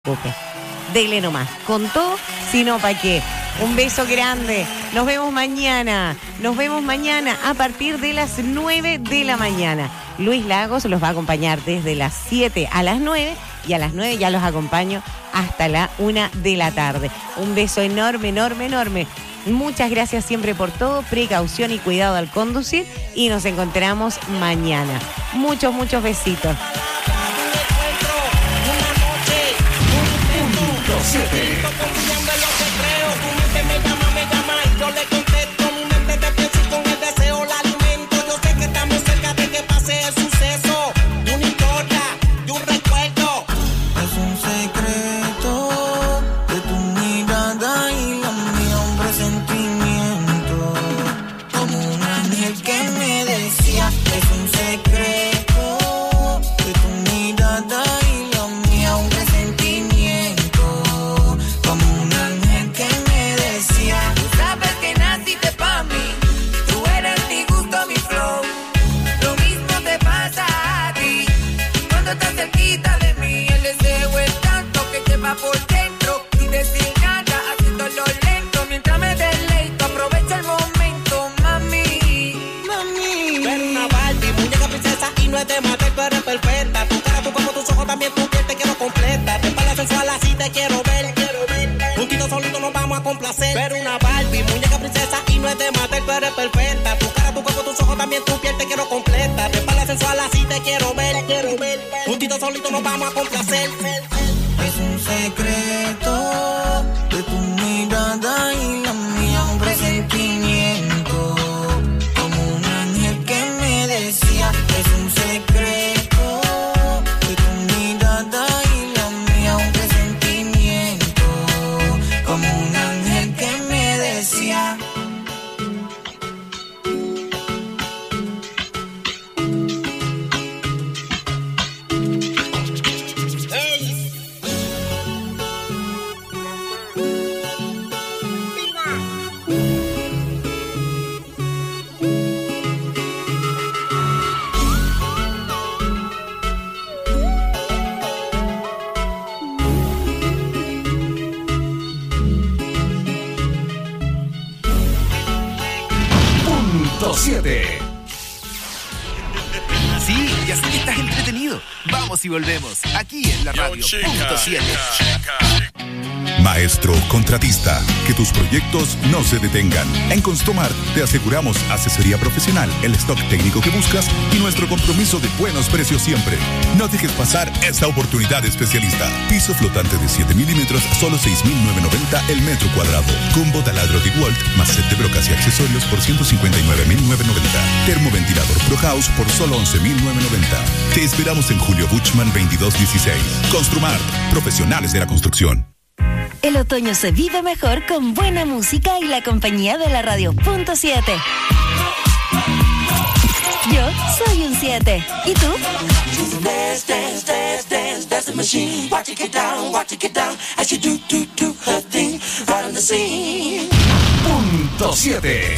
Dele nomás, con todo, sino para qué. Un beso grande, nos vemos mañana a partir de las 9 de la mañana. Luis Lagos los va a acompañar desde las 7 a las 9 y a las 9 ya los acompaño hasta la 1 de la tarde. Un beso enorme, enorme, enorme. Muchas gracias siempre por todo, precaución y cuidado al conducir y nos encontramos mañana. Muchos, muchos besitos. Pero una Barbie, muñeca princesa y no es de matar, pero es perfecta. Tu cara, tu cuerpo, tus ojos, también tu piel te quiero completa. De espalda sensual así te quiero ver. Juntito solito nos vamos a complacer. Es un secreto de tu mirada y la mía, un presentimiento. Como un ángel que me decía, es un secreto de tu mirada y la mía, un presentimiento. Como un ángel que me decía. Sí, ya sé que estás entretenido. Vamos y volvemos, aquí en la radio. Punto 7. Maestro contratista, que tus proyectos no se detengan. En Construmart te aseguramos asesoría profesional, el stock técnico que buscas y nuestro compromiso de buenos precios siempre. No dejes pasar esta oportunidad especialista. Piso flotante de 7 milímetros, solo 6.990 el metro cuadrado. Combo taladro DeWalt más set de brocas y accesorios por 159.990. Termoventilador Pro House por solo 11.990. Te esperamos en Julio Buchmann 2216. Construmart, profesionales de la construcción. El otoño se vive mejor con buena música y la compañía de la radio. Punto 7. Yo soy un 7. ¿Y tú? Dance, dance, dance, dance, that's the machine. Watch it get down as you do her thing right on the scene. Punto 7.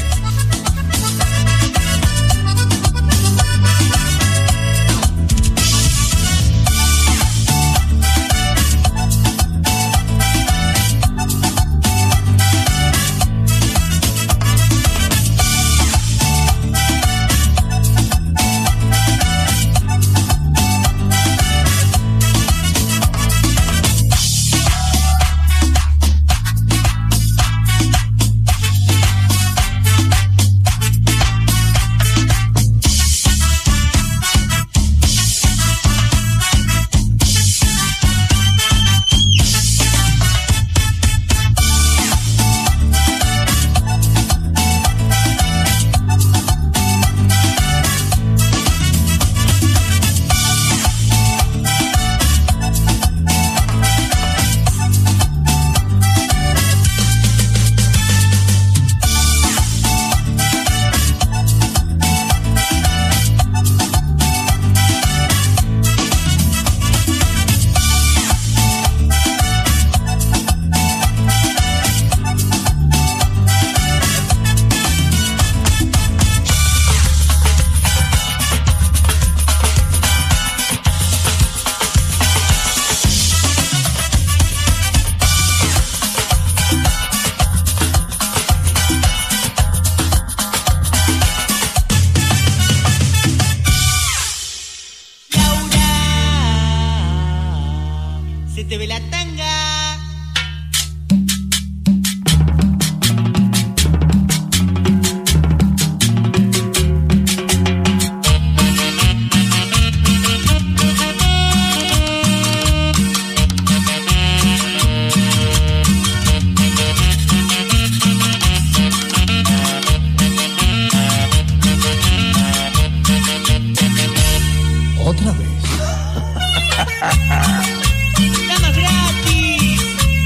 se te ve la tanga. Otra vez. Damas gratis.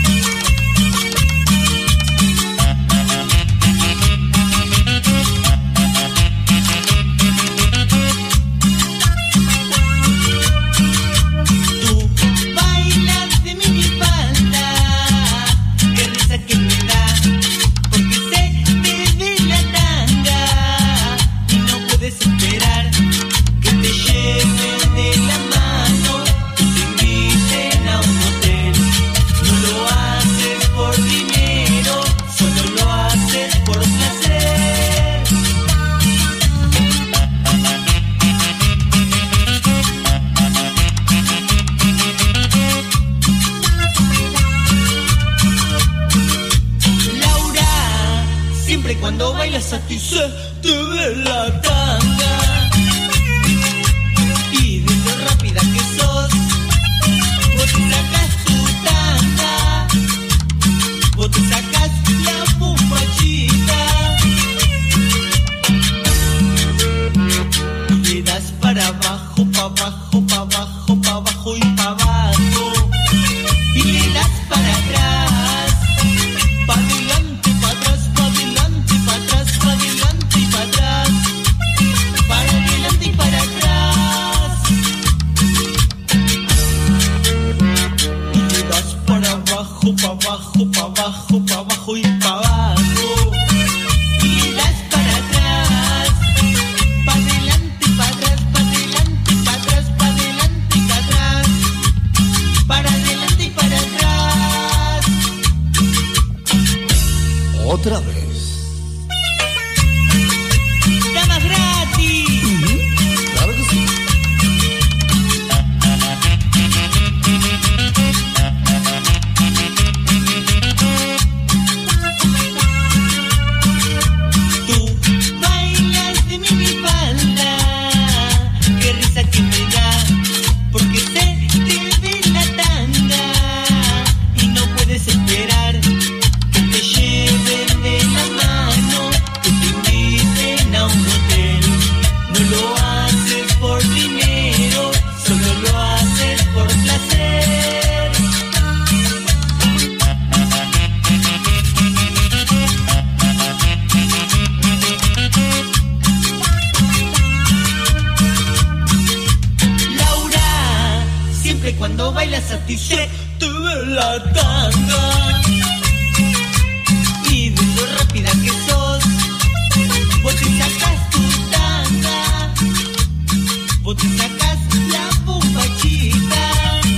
Tú bailas de minifalda, qué risa que me da, porque se te ve la tanga y no puedes esperar que te lleven de la mano, que te inviten a un hotel. No lo haces por dinero, solo lo haces por placer. Laura, siempre cuando bailas a ti se te ve la tanga. Y de lo rápida que sos, vos te sacas tu tanga, vos te sacas la bombachita y le das para abajo, para abajo, para abajo, para abajo y para abajo, y le das para atrás, para adelante, para atrás, para adelante, para atrás, para adelante y para atrás, para adelante y para atrás. Y le das para abajo, para abajo, para abajo, para abajo y para abajo. Y le das para atrás, para adelante, para atrás, para adelante, para atrás, para adelante y para atrás, para adelante y para atrás. Otra vez. Damas gratis. Claro que sí. Tú bailas de minifalda, qué risa que me da, porque se te ve la tanga y no puedes esperar que te lleven de la mano, que te inviten a un hotel. No lo haces por dinero, solo lo haces por placer. Laura, siempre cuando bailas a ti se te ve la tanga. Y de lo rápida que sos, vos te sacas tu tanga, vos te sacas la bombachita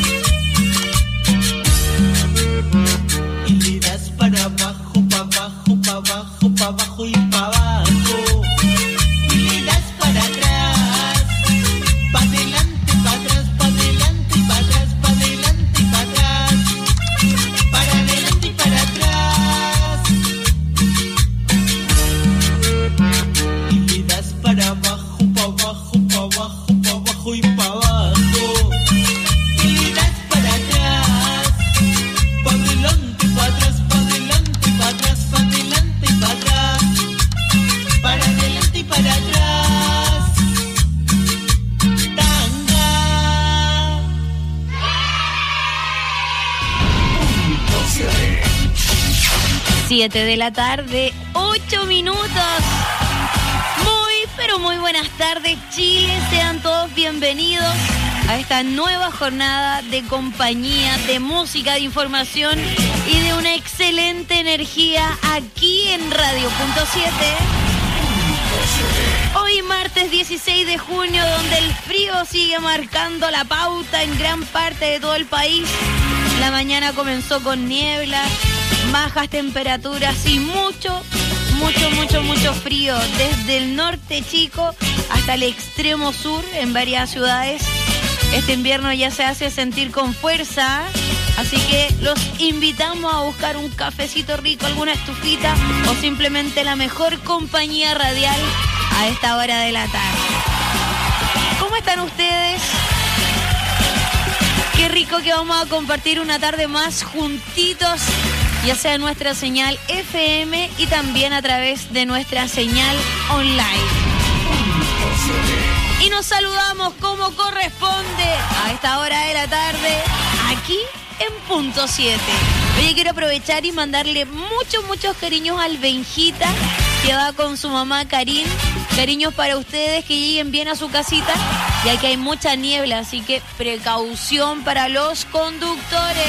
y le das para abajo, para abajo, para abajo, para abajo y para abajo. Y le das para atrás, para adelante, para atrás, para adelante y para atrás, para adelante y para atrás, para adelante y para atrás. Y le das para abajo, para abajo, para abajo, para abajo y para abajo. Y le das para atrás, para adelante, para atrás, para adelante, para atrás, para adelante y para atrás, para adelante y para atrás. Tanga. 7 de la tarde, 8 minutos. Pero muy buenas tardes, Chile. Sean todos bienvenidos a esta nueva jornada de compañía, de música, de información y de una excelente energía aquí en Radio Punto 7. Hoy martes 16 de junio, donde el frío sigue marcando la pauta en gran parte de todo el país. La mañana comenzó con niebla, bajas temperaturas y mucho frío, desde el norte chico hasta el extremo sur en varias ciudades. Este invierno ya se hace sentir con fuerza Así que los invitamos a buscar un cafecito rico, alguna estufita o simplemente la mejor compañía radial a esta hora de la tarde. ¿Cómo están ustedes? Qué rico que vamos a compartir una tarde más juntitos, ya sea en nuestra señal FM y también a través de nuestra señal online. Y nos saludamos como corresponde a esta hora de la tarde, aquí en Punto 7. Oye, quiero aprovechar y mandarle muchos cariños al Benjita, que va con su mamá Karin. Cariños para ustedes, que lleguen bien a su casita, ya que hay mucha niebla, así que precaución para los conductores.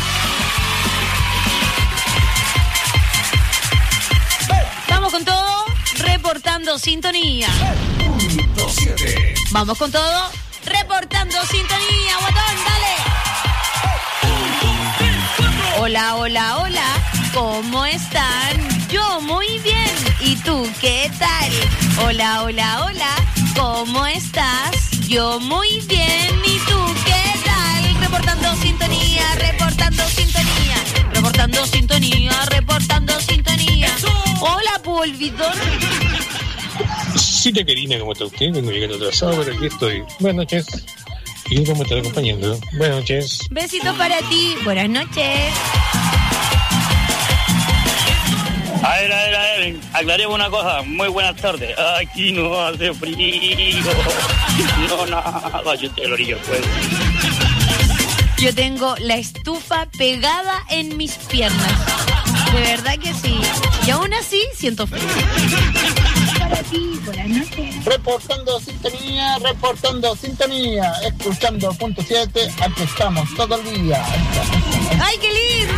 Vamos con todo, reportando sintonía. Punto 7. Vamos con todo, reportando sintonía. Guatón, dale. Hola, hola, hola, ¿cómo están? Yo muy bien, ¿y tú qué tal? Hola, hola, hola, ¿cómo estás? Yo muy bien, ¿y tú qué tal? Reportando sintonía, reportando sintonía, reportando sintonía, reportando sintonía. Hola, Polvidor. Sí, te querida, ¿cómo está usted? Vengo llegando atrasado, pero aquí estoy. Buenas noches. ¿Y cómo está acompañando? Buenas noches. Besitos para ti. Buenas noches. A ver, aclaremos una cosa. Muy buenas tardes. Aquí no hace frío. No, nada, yo estoy a la orilla del fuego. Yo tengo la estufa pegada en mis piernas. De verdad que sí. Y aún así siento frío. Para ti, buenas noches. Reportando sintonía, escuchando Punto 7, aquí estamos todo el día. ¡Ay, qué lindo!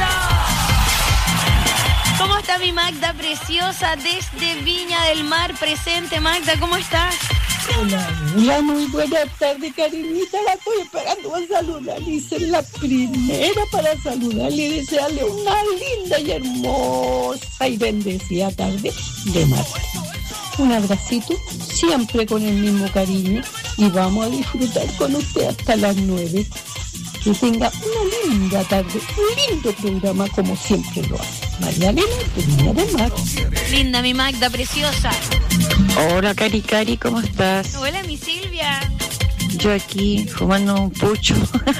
¿Cómo está mi Magda preciosa desde Viña del Mar? Presente, Magda, ¿cómo estás? Hola, muy buena tarde, cariñita. La estoy esperando a saludar. Hice la primera para saludarle y desearle una linda y hermosa y bendecida tarde de martes. Un abracito, siempre con el mismo cariño, y vamos a disfrutar con usted hasta las 9. Que tenga una linda tarde, un lindo programa como siempre lo hace. María Elena, de Viña del Mar. Linda, mi Magda preciosa. Hola, Cari, ¿cómo estás? Hola, mi Silvia. Yo aquí fumando un pucho.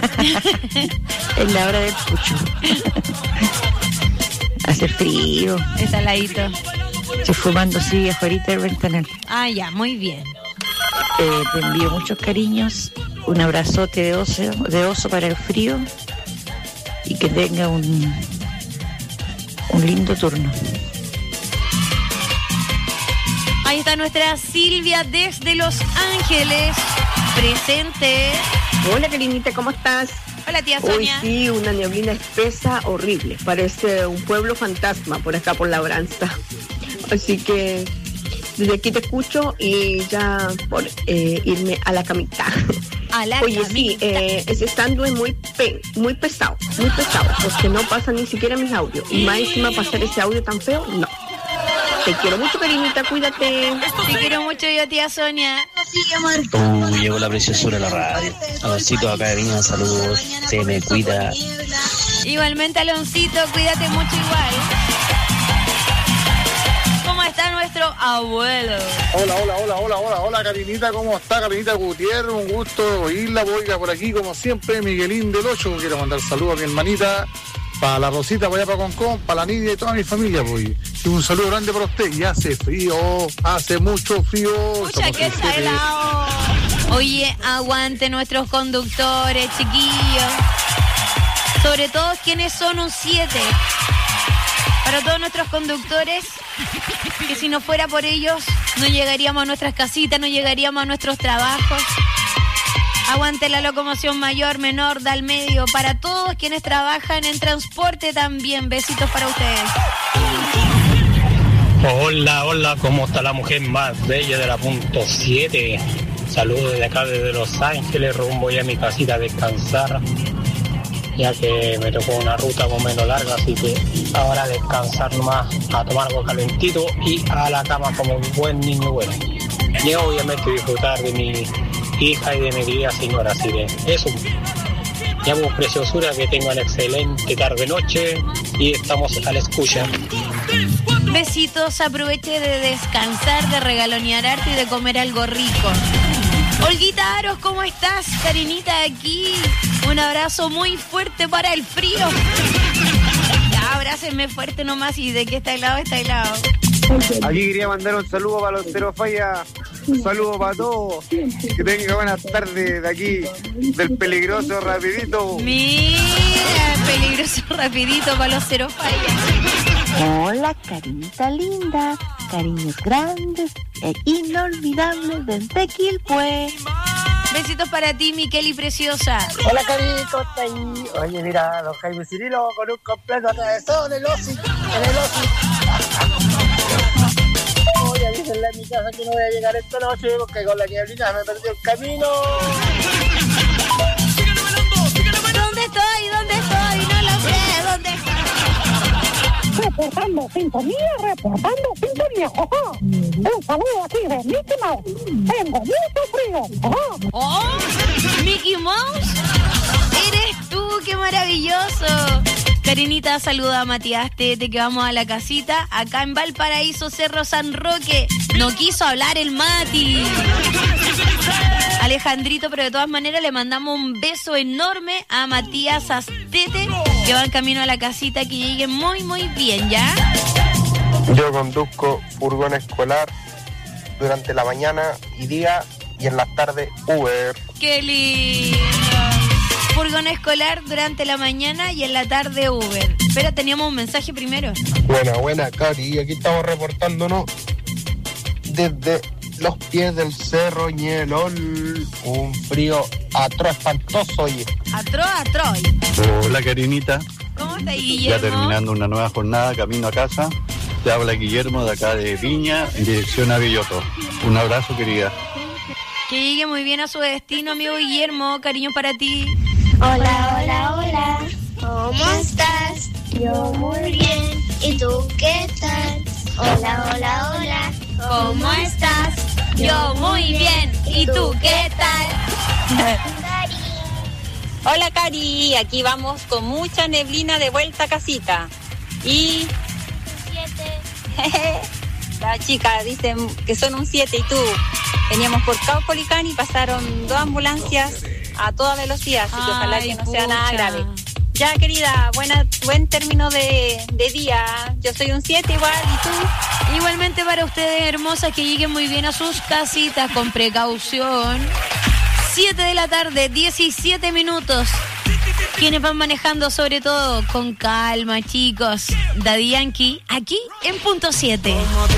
Es la hora del pucho. Hace frío. Está heladito. Estoy fumando, sí, afuera del ventanal. Ah, ya, muy bien. Te envío muchos cariños. Un abrazote de oso para el frío. Y que tenga un lindo turno. Ahí está nuestra Silvia desde Los Ángeles, presente. Hola, cariñita, ¿cómo estás? Hola, tía Sonia. Hoy sí, una neblina espesa horrible. Parece un pueblo fantasma por acá, por Labranza. Así que desde aquí te escucho y ya por irme a la camita. Oye, camita. Sí, ese stand es muy pesado, porque no pasa ni siquiera mis audios. Y más encima pasar ese audio tan feo, no. Te quiero mucho, cariñita, cuídate. Te quiero mucho yo, tía Sonia. Llegó la preciosura de la radio. Aloncito acá de Viña, saludos. Se me cuida. Igualmente, Aloncito, cuídate mucho igual. ¿Cómo está nuestro abuelo? Hola, Karinita, ¿cómo está? Karinita Gutiérrez, un gusto oírla, oiga, por aquí, como siempre, Miguelín del 8, quiero mandar saludos a mi hermanita, para la Rosita, para allá, para Concón, para la Nidia y toda mi familia, pues. Y un saludo grande para usted, y hace frío, hace mucho frío. Pucha, que está helado. Oye, aguante nuestros conductores, chiquillos. Sobre todo quienes son un 7. Para todos nuestros conductores, que si no fuera por ellos, no llegaríamos a nuestras casitas, no llegaríamos a nuestros trabajos. Aguante la locomoción mayor, menor, del medio. Para todos quienes trabajan en transporte también. Besitos para ustedes. Hola, ¿cómo está la mujer más bella de la Punto 7? Saludos desde acá, desde Los Ángeles, rumbo ya a mi casita a descansar, ya que me tocó una ruta más o menos larga, así que ahora a descansar nomás, a tomar algo calentito y a la cama como un buen niño bueno. Y obviamente disfrutar de mi hija y de mi querida señora, así que eso. Ya pues, preciosura, que tengan excelente tarde-noche y estamos a la escucha. Besitos, aproveche de descansar, de regalonear arte y de comer algo rico. Olguita Aros, ¿cómo estás? Karinita aquí. Un abrazo muy fuerte para el frío. Ya, abrácenme fuerte nomás y de que está helado, está helado. Aquí quería mandar un saludo para los Cero Falla. Un saludo para todos. Que tengan buenas tardes de aquí, del peligroso rapidito. Mira, peligroso rapidito para los Cero Falla. Hola, Karinita linda. Cariños grandes e inolvidables desde Quilpué. Besitos para ti, Miqueli preciosa. Hola, Carito, está ahí. Oye, mira, los Jaime Cirilo con un completo atravesado en el OSI. Oye, avísenle a mi casa que no voy a llegar esta noche porque con la nieblina me perdió el camino. ¿Dónde estoy? ¿Dónde estoy? No lo sé. ¿Dónde estoy? Reportando sintonía. Un saludo aquí de Mickey Mouse. Tengo mucho frío. ¡Oh! ¡Mickey Mouse! ¡Eres tú! ¡Qué maravilloso! Karinita, saluda a Matías Tete, que vamos a la casita acá en Valparaíso, Cerro San Roque. No quiso hablar el Mati. Alejandrito, pero de todas maneras le mandamos un beso enorme a Matías Astete, que va en camino a la casita, que llegue muy, muy bien, ¿ya? Yo conduzco furgón escolar durante la mañana y día y en las tardes Uber. ¡Qué lindo! Furgón escolar durante la mañana y en la tarde Uber. Pero teníamos un mensaje primero. Buena, Cari. Aquí estamos reportándonos desde los pies del Cerro Ñelol. Un frío atroz, espantoso, oye. Atroz. Hola, Karinita. ¿Cómo está, Guillermo? Ya terminando una nueva jornada, camino a casa. Te habla Guillermo de acá de Viña, en dirección a Villoto. Un abrazo, querida. Que llegue muy bien a su destino, amigo Guillermo. Cariño para ti. Hola. ¿Cómo estás? Yo muy bien. ¿Y tú qué tal? Hola. ¿Cómo estás? Yo muy bien. ¿Y tú qué tal? Hola, Cari. Aquí vamos con mucha neblina de vuelta a casita. Y 7. La chica dice que son un 7 y tú. Veníamos por Caupolicán y pasaron 2 ambulancias a toda velocidad, así que ojalá que no sea nada grave. Ya, querida, buen término de día. Yo soy un 7 igual, ¿y tú? Igualmente para ustedes, hermosas, que lleguen muy bien a sus casitas con precaución. 7 de la tarde, 17 minutos. Quienes van manejando, sobre todo, con calma, chicos. Daddy Yankee, aquí en Punto 7.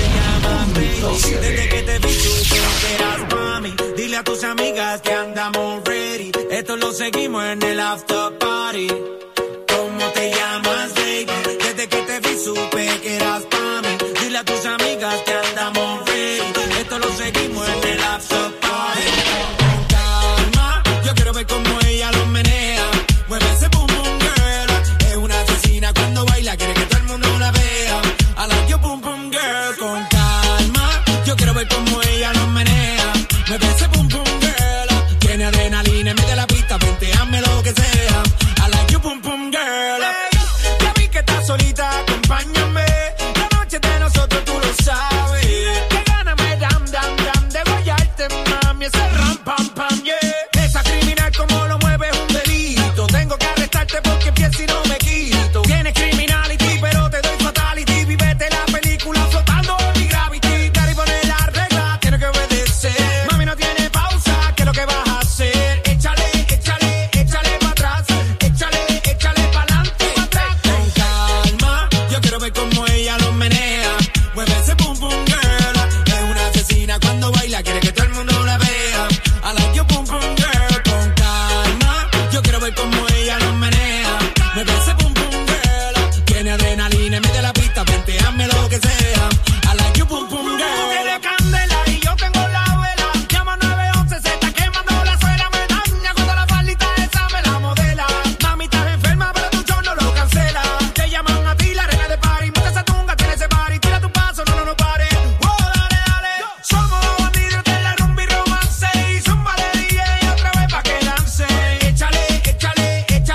Desde que te vi tú mami, dile a tus amigas que andamos ready. Esto lo seguimos en el after party. ¿Cómo te llamas, baby? Desde que te vi supe que eras pa' mí. Dile a tus amigas que andamos ready. Esto lo seguimos en el after party. Con calma, yo quiero ver cómo ella lo menea. Mueve ese boom boom girl. Es una asesina cuando baila, quiere que todo el mundo la vea. I like your boom boom girl. Con calma, yo quiero ver cómo ella lo menea. Mueve ese boom boom girl. Tiene adrenalina, mete la pista, venteame lo que sea. I like your boom boom girl. Hey, ya vi que estás solita, acompáñame. La noche de nosotros tú lo sabes. Que gana me dam de guayarte, mami. Ese ram pam pam, yeah. Esa criminal como lo mueve es un delito. Tengo que arrestarte porque pienso y no me quito. Tienes criminality, pero te doy fatality. Vivete la película flotando en mi gravity. Dar y poner la regla, tiene que obedecer. Mami no tiene pausa, ¿qué es lo que vas a hacer? Échale pa' atrás. Échale pa'lante. Con calma, yo quiero ver cómo ella lo menea. Mueve ese boom boom girl. Es una asesina cuando baila, quiere que todo el mundo la vea. I like your boom boom girl. Con calma, yo quiero ver cómo ella lo menea. Mueve ese boom boom girl. Tiene adrenalina, mete la pista, venteame lo que sea. I like your boom boom girl. Tú tienes candela y yo tengo la vela. Llama 911, se está quemando la suela. Me daña cuando la faldita esa me la modela. Mami, estás enferma, pero tu show no lo cancela. Te llaman a ti, la reina de party. Monta esa tunga, tiene ese party. Tira tu paso, no pare. Oh, dale. Somos los bandidos de la rumba y romance. Y zumba de DJ otra vez pa' que lance. Échale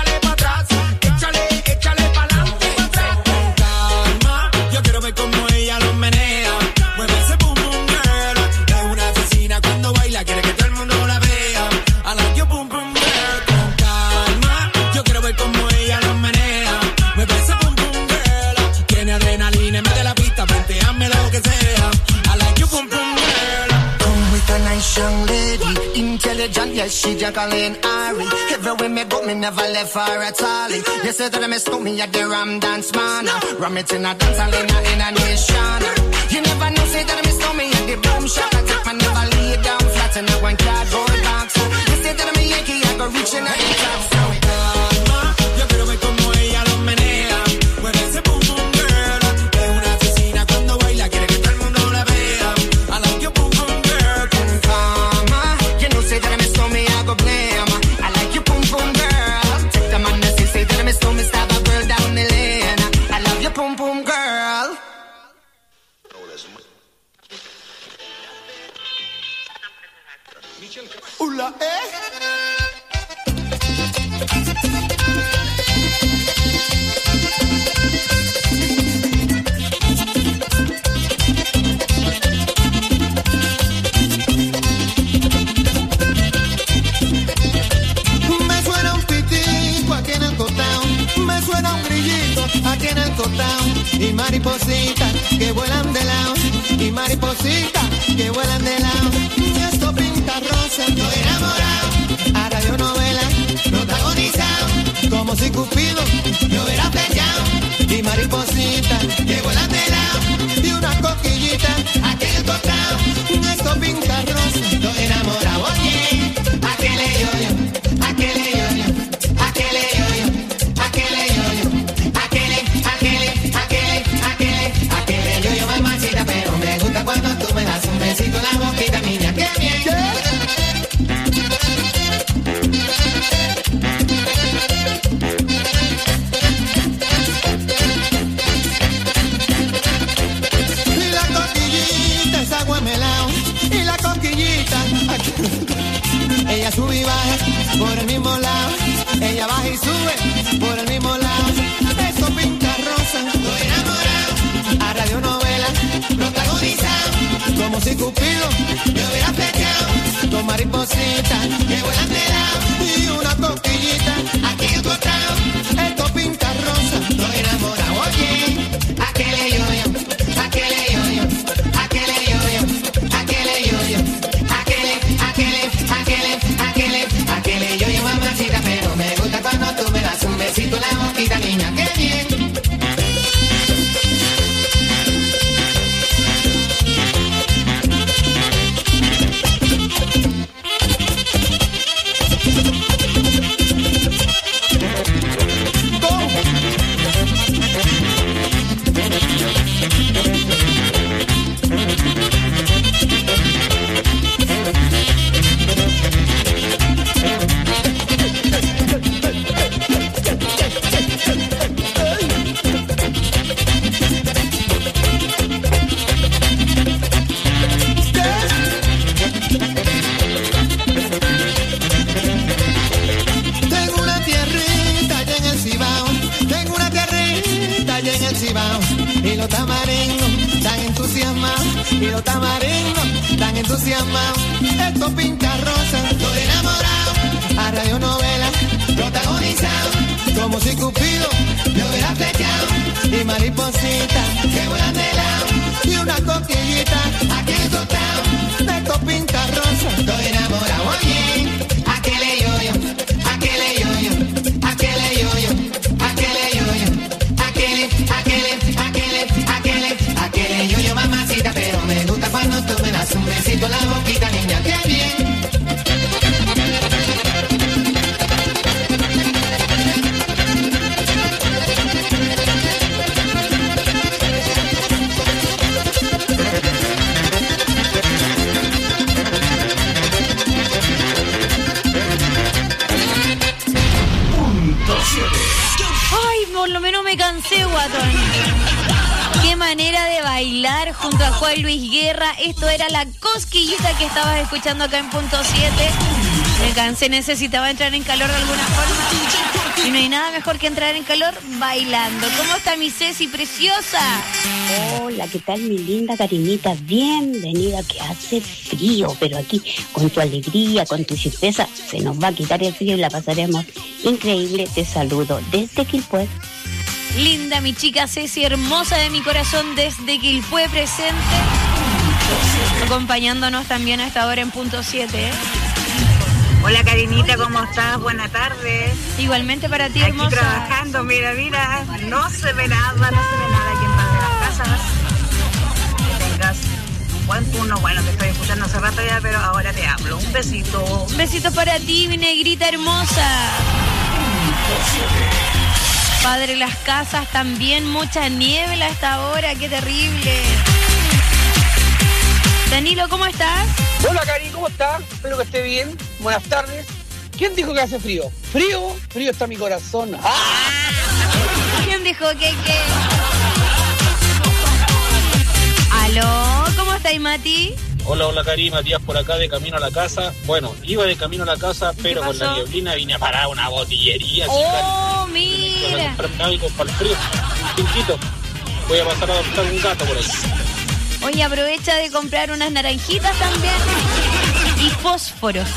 Yes, she Jacqueline Ari. Everywhere me go, me never left her at all. You say that I miss me at the Ram Dance Man. Ram it in a dance hall in a nation. You never know, say that I miss me at the Boom Shop. I take my never lay down flat in a one cardboard box. You say that I'm a Yankee, I go reaching at the top. So calma, yo quiero ver como ella lo menea. Mueve ese boom boom girl. Es una asesina cuando baila, quiere que todo el mundo la vea. I like your boom boom girl. Con calma, you know say that I miss me, I go blame. I like your boom boom girl. Take the man that say that I miss me, stab a girl down the lane. I love your boom boom girl. Ula, Me suena un pitico aquí en el cotao, me suena un grillito aquí en el cotao, y maripositas que vuelan de lado, y maripositas que vuelan de lado. Esto pinta rosa, estoy enamorado, a radionovela protagonizado, como si Cupido me hubiera flechado, y maripositas que vuelan de lado, y una coquillita aquí en el cotao. Esto pinta rosa, estoy enamorado, oye, a que le yo-yo, a que le yo-yo, a que le yo-yo, a que le yo-yo, a que le, a que le, a que le, a que le, a que le yo-yo, mamacita, pero me gusta cuando tú me das un besito en la boquita, niña, qué bien. Y la coquillita es agua melao, y la coquillita ella sube y baja por el mismo lado, ella baja y sube por el mismo lado. Esto pinta rosa, estoy enamorado, a radionovela protagonizado, como si Cupido me hubiera flechado, con maripositas que vuelan de lado, y una coquillita aquí en tu estado. Esto pinta rosa, estoy enamorado, oye, a que le yo-yo, a que le yo-yo, a que le yo-yo, a que le yo-yo, a que le, a que le, a que le, a que le, a que le yo-yo, mamacita, pero me gusta cuando tú me das un besito en la boquita, niña, qué bien. Tengo una tierrita allá en el Cibao, tengo una tierrita allá en el Cibao, y los tamaringos tan entusiasmados, y los tamaringos tan entusiasmados. Esto pinta rosa, estoy enamorado, a radionovela protagonizado, como si Cupido me hubiera flechado, y maripositas que vuelan de lado, y una coquillita aquí en el costado. Esto pinta rosa, estoy enamorado, oye, a que le yo-yo, a que le yo-yo, a que le yo-yo, a que le yo-yo, a que le, a que le, a que le, a que le, a que le yo-yo, mamacita, pero me gusta cuando tú me das un besito en la boquita, niña, qué bien. Ay, por lo menos me cansé, guatón. Qué manera de bailar junto a Juan Luis Guerra. Esto era la cosquillita que estabas escuchando acá en Punto 7. Me cansé, necesitaba entrar en calor de alguna forma. Y no hay nada mejor que entrar en calor bailando. ¿Cómo está mi Ceci preciosa? Hola, ¿qué tal mi linda cariñita? Bienvenida, que hace frío, pero aquí con tu alegría, con tu chispeza, se nos va a quitar el frío y la pasaremos increíble. Te saludo desde Quilpué. Linda mi chica Ceci, hermosa de mi corazón desde Quilpué presente. Acompañándonos también a esta hora en Punto 7, ¿eh? Hola Karinita, ¿cómo estás? Buenas tardes. Igualmente para ti, aquí hermosa. trabajando, mira, no se ve nada aquí en Paz de las Casas. Que tengas un buen turno, bueno, te estoy escuchando hace rato ya, pero ahora te hablo. Un besito. Un besito para ti, mi negrita hermosa. Padre Las Casas, también mucha niebla a esta hora, qué terrible. Danilo, ¿cómo estás? Hola, Cari, ¿cómo estás? Espero que esté bien. Buenas tardes. ¿Quién dijo que hace frío? ¿Frío? Frío está mi corazón. ¡Ah! ¿Quién dijo que qué? ¿Aló? ¿Cómo estáis, Mati? Hola, Cari, Matías por acá de camino a la casa. Bueno, iba de camino a la casa, pero con la nieblina vine a parar a una botillería. ¡Oh, mira! Para el frío, pinchito. Voy a pasar a adoptar un gato por ahí. Oye, aprovecha de comprar unas naranjitas también y fósforos.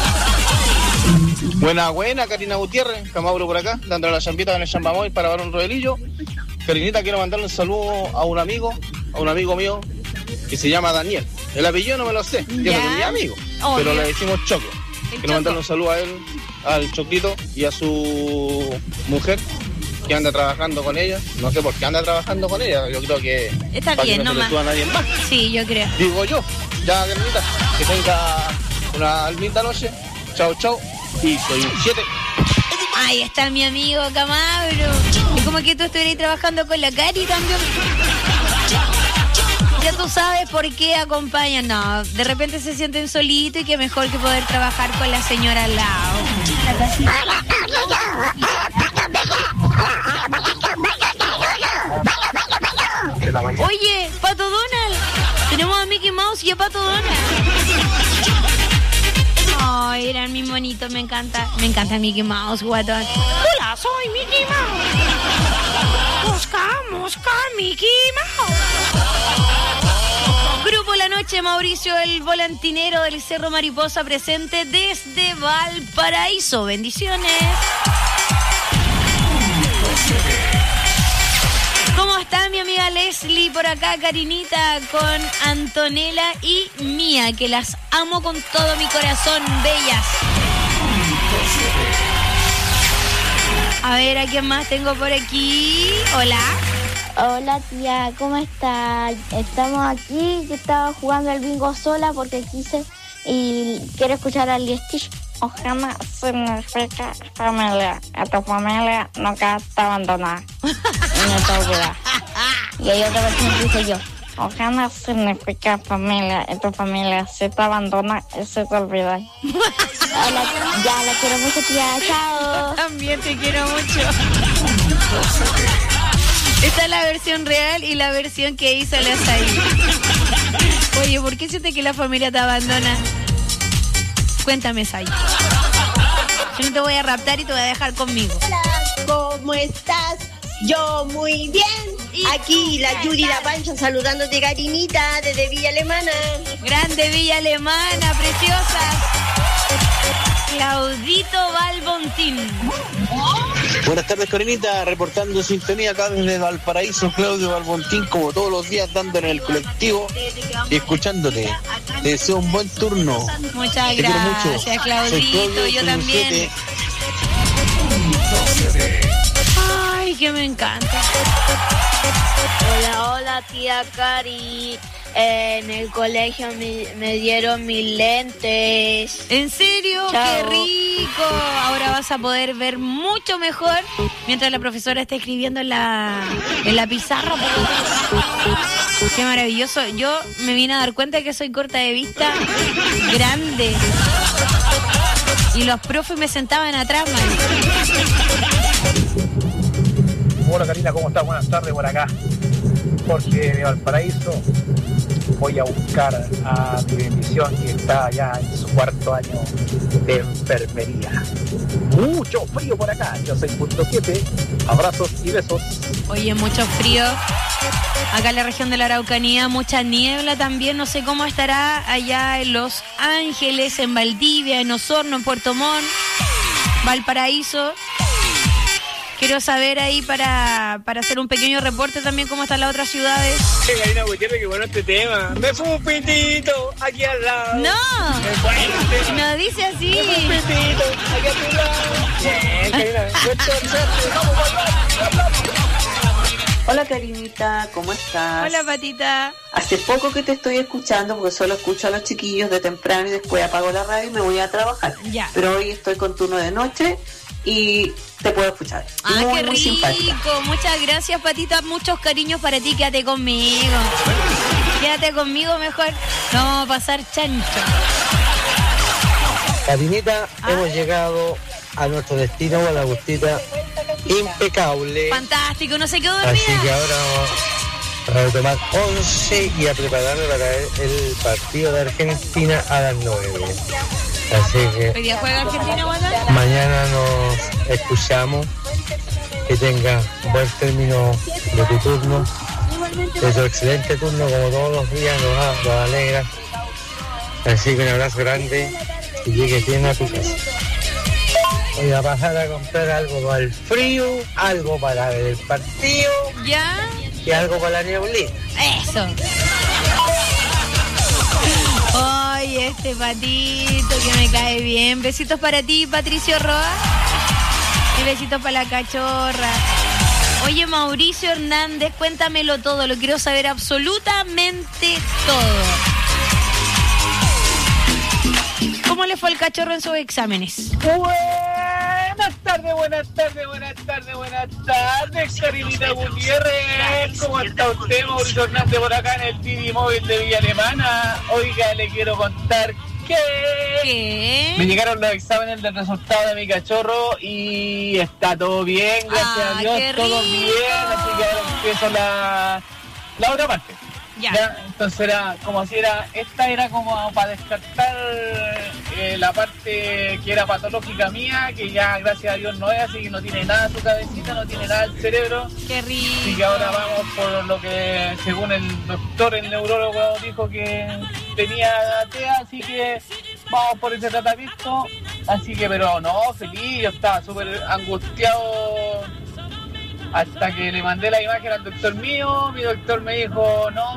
Buena, Karina Gutiérrez, Camauro por acá, dándole la champita en el champamoy para dar un rodelillo. Karinita, quiero mandarle un saludo a un amigo mío que se llama Daniel. El apellido no me lo sé, yo no tenía amigo, pero le decimos Choco. Quiero mandarle un saludo a él, al Choquito y a su mujer, que anda trabajando con ella. No sé por qué anda trabajando con ella, yo creo que está para bien, que no se le suba a nadie más. Sí, yo creo. Digo yo, ya, Karinita, que tenga una linda noche. Chao, y soy un 7. Ahí está mi amigo Camabro. Es como que tú estuvieras trabajando con la Cari también. Ya tú sabes por qué acompañan. No, de repente se sienten solitos y qué mejor que poder trabajar con la señora al lado. Oye, Pato Donald. Tenemos a Mickey Mouse y a Pato Donald. Ay, eran mis bonitos, me encanta Mickey Mouse, guatón. Hola, soy Mickey Mouse. Buscamos con Mickey Mouse. Grupo La Noche, Mauricio, el volantinero del Cerro Mariposa, presente desde Valparaíso. Bendiciones. ¿Cómo está mi amiga Leslie por acá, Karinita, con Antonella y Mía, que las amo con todo mi corazón, bellas? A ver, ¿a quién más tengo por aquí? Hola. Hola tía, ¿cómo estás? Estamos aquí, que estaba jugando el bingo sola porque quise y quiero escuchar al Stitch. Ojalá significa familia. A tu familia nunca está abandonada. Y no te olvidas. Y hay otra versión que dice yo. Ojalá significa familia. Y tu familia se te abandona y se te olvida. Hola, ya la quiero mucho, tía. Chao. También te quiero mucho. Esta es la versión real y la versión que hizo la Saí. Oye, ¿por qué sientes que la familia te abandona? Cuéntame, Saí. Yo no te voy a raptar y te voy a dejar conmigo. Hola, ¿cómo estás? Yo muy bien. Aquí la Yuri La Pancha saludándote, Karinita, desde Villa Alemana. Grande Villa Alemana, preciosa. Claudito Balbontín. Buenas tardes, Karinita, reportando sintonía acá desde Valparaíso, Claudio Balbontín, como todos los días, dando en el colectivo y escuchándote. Te deseo un buen turno. Muchas te gracias, mucho. Claudito, yo también. Ay, que me encanta. Hola, tía Cari. En el colegio me dieron mis lentes. ¿En serio? Chao. ¡Qué rico! Ahora vas a poder ver mucho mejor mientras la profesora está escribiendo en la pizarra. ¡Qué maravilloso! Yo me vine a dar cuenta de que soy corta de vista grande. Y los profes me sentaban atrás, man. Hola Karina, ¿cómo estás? Buenas tardes por acá. Jorge de Valparaíso. Voy a buscar a mi bendición que está ya en su 4º año de enfermería. Mucho frío por acá, yo soy .7. Abrazos y besos. Oye, mucho frío. Acá en la región de la Araucanía, mucha niebla también. No sé cómo estará allá en Los Ángeles, en Valdivia, en Osorno, en Puerto Montt, Valparaíso. Quiero saber ahí para hacer un pequeño reporte también cómo están las otras ciudades. Karina Gutiérrez, qué bueno este tema. Me fue un pitito aquí al lado. No, no dice así. Me fue un pitito aquí a tu lado. Bien, Karina, Hola Karinita, ¿cómo estás? Hola Patita. Hace poco que te estoy escuchando porque solo escucho a los chiquillos de temprano y después apago la radio y me voy a trabajar. Ya. Pero hoy estoy con turno de noche y te puedo escuchar. Ah, muy, qué muy rico. simpática. Muchas gracias Patita, muchos cariños para ti, quédate conmigo. Quédate conmigo mejor. No vamos a pasar chancho. Karinita, hemos llegado a nuestro destino con la gustita impecable. Fantástico, no se quedó dormida. Así que ahora vamos a tomar 11 y a prepararme para el partido de Argentina a las 9. Así que ¿Hoy día juega Argentina, Guata? mañana nos escuchamos. Que tenga buen término de tu turno, de tu excelente turno, como todos los días nos alegra. Así que un abrazo grande y llegues bien a tu casa. Voy a pasar a comprar algo para el frío, algo para el partido. ¿Ya? Y algo para la neblina. Eso. Ay, este Patito que me cae bien. Besitos para ti, Patricio Roa. Y besitos para la cachorra. Oye, Mauricio Hernández, cuéntamelo todo. Lo quiero saber absolutamente todo. ¿Cómo le fue al cachorro en sus exámenes? Buenas tardes, Karinita Gutiérrez. ¿Cómo está usted, Mauricio Hernández, por acá en el TV Móvil de Villa Alemana? Oiga, le quiero contar que me llegaron los exámenes del resultado de mi cachorro y está todo bien, gracias a Dios, todo bien. Así que ahora empiezo la otra parte. Ya. Entonces era como si esta era como para descartar la parte que era patológica mía, que ya gracias a Dios no es, así que no tiene nada en su cabecita, no tiene nada en el cerebro. Qué rico. Así que ahora vamos por lo que según el doctor, el neurólogo dijo que tenía TEA, así que vamos por ese tratamiento. Así que, pero no, feliz, yo estaba súper angustiado. Hasta que le mandé la imagen al doctor mío, mi doctor me dijo, no,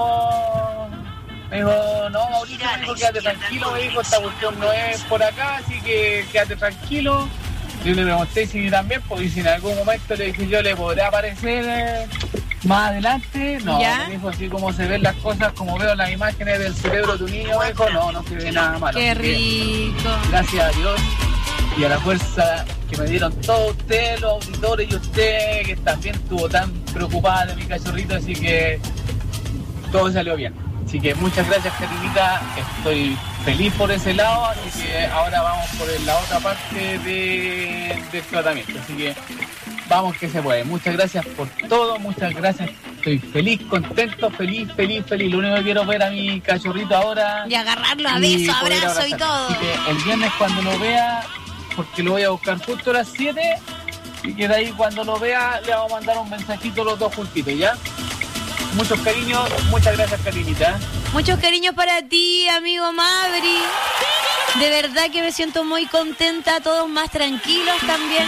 Mauricio, me dijo, quédate tranquilo, me dijo, esta cuestión no es por acá, así que quédate tranquilo. Yo le pregunté si también, porque si en algún momento le dije yo, ¿le podrá aparecer más adelante? No, me dijo, así como se ven las cosas, como veo las imágenes del cerebro de tu niño, me dijo, no se ve nada malo. Qué rico. Gracias a Dios y a la fuerza que me dieron todos ustedes, los auditores y usted, que también estuvo tan preocupada de mi cachorrito, así que todo salió bien. Así que muchas gracias, Karinita, estoy feliz por ese lado, así que ahora vamos por la otra parte del tratamiento, así que vamos que se puede. Muchas gracias por todo, muchas gracias, estoy feliz, contento, feliz. Lo único que quiero es ver a mi cachorrito ahora. Y agarrarlo a beso, abrazo y todo. Así que el viernes cuando lo vea, porque lo voy a buscar justo a las 7, y que de ahí cuando lo vea le vamos a mandar un mensajito los dos juntitos, ¿ya? Muchos cariños, muchas gracias, Karinita. Muchos cariños para ti, amigo Mabri. De verdad que me siento muy contenta, todos más tranquilos también.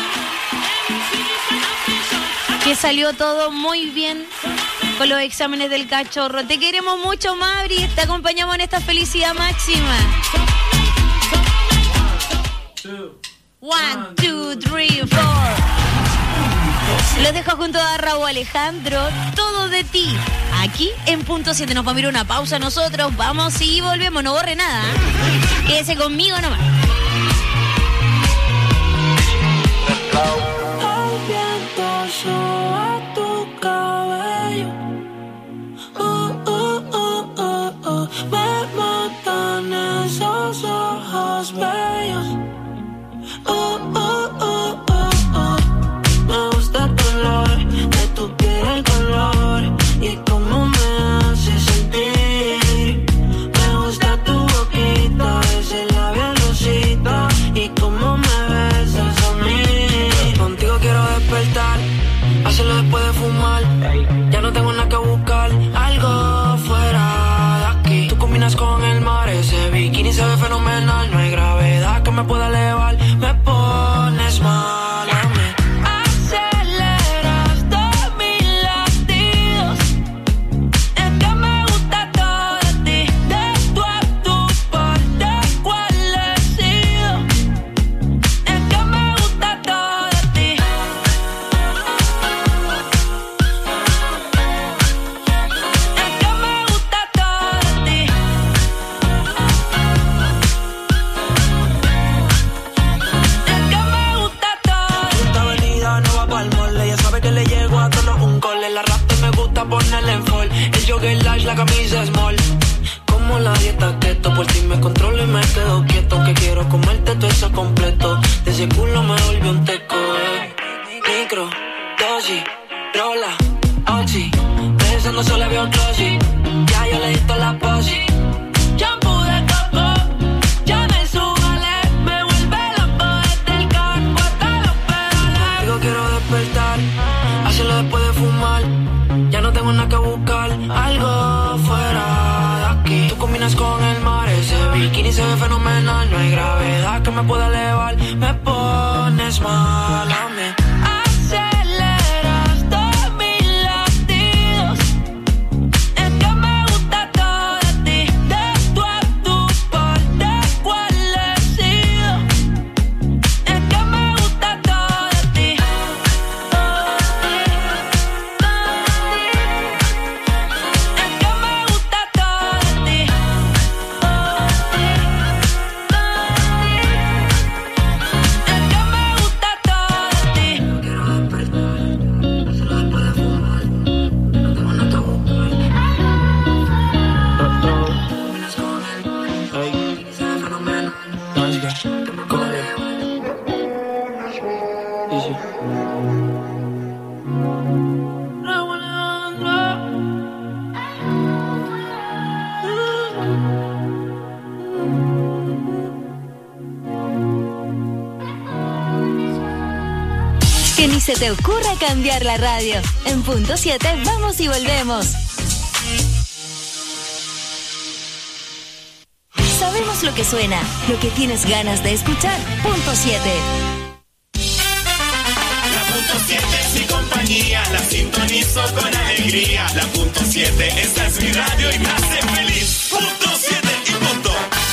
Que salió todo muy bien con los exámenes del cachorro. Te queremos mucho, Mabri, te acompañamos en esta felicidad máxima. 1, 2, 3, 4. Los dejo junto a Raúl Alejandro, todo de ti. Aquí en Punto 7 nos vamos a ir a una pausa nosotros. Vamos y volvemos, no borre nada. Quédese conmigo nomás. El viento soba tu cabello. Me matan esos ojos bellos. Me gusta el color de tu piel, el color y cómo me hace sentir. Me gusta tu boquita, ese labial rosita y cómo me besas a mí. Contigo quiero despertar, hacerlo después de fumar. Ya no tengo nada que buscar, algo fuera de aquí. Tú combinas con el mar, ese bikini se ve fenomenal. No hay gravedad que me pueda elevar, me pones mal a mí. agarraste me gusta ponerle en fall. El jogger large, la camisa small. Como la dieta keto, por ti me controlo y me quedo quieto. Que quiero comerte todo eso completo. De ese culo me volvió un teco, Micro, dosis, rola, oxi. Pensando solo veo glossy. Ya yo le di toda la posi. Shampoo de coco, ya me subale. Me vuelve loco desde el carro hasta los pedales. Digo quiero despertar, hacerlo después de fumar. Ya no tengo nada que buscar, algo fuera de aquí. Tú combinas con el mar, ese bikini se ve fenomenal. No hay gravedad que me pueda elevar. Me pones mal a mí. Aceleras todos mis latidos. Es que me gusta todo de ti. De tú a tu parte, ¿cuál he sido? Es que me gusta todo de ti. Que ni se te ocurra cambiar la radio. En punto 7 vamos y volvemos. Sabemos lo que suena, lo que tienes ganas de escuchar. Punto 7. La punto 7 es mi compañía, la sintonizo con alegría. La punto 7, esta es mi radio y me hace feliz. Punto 7 y punto.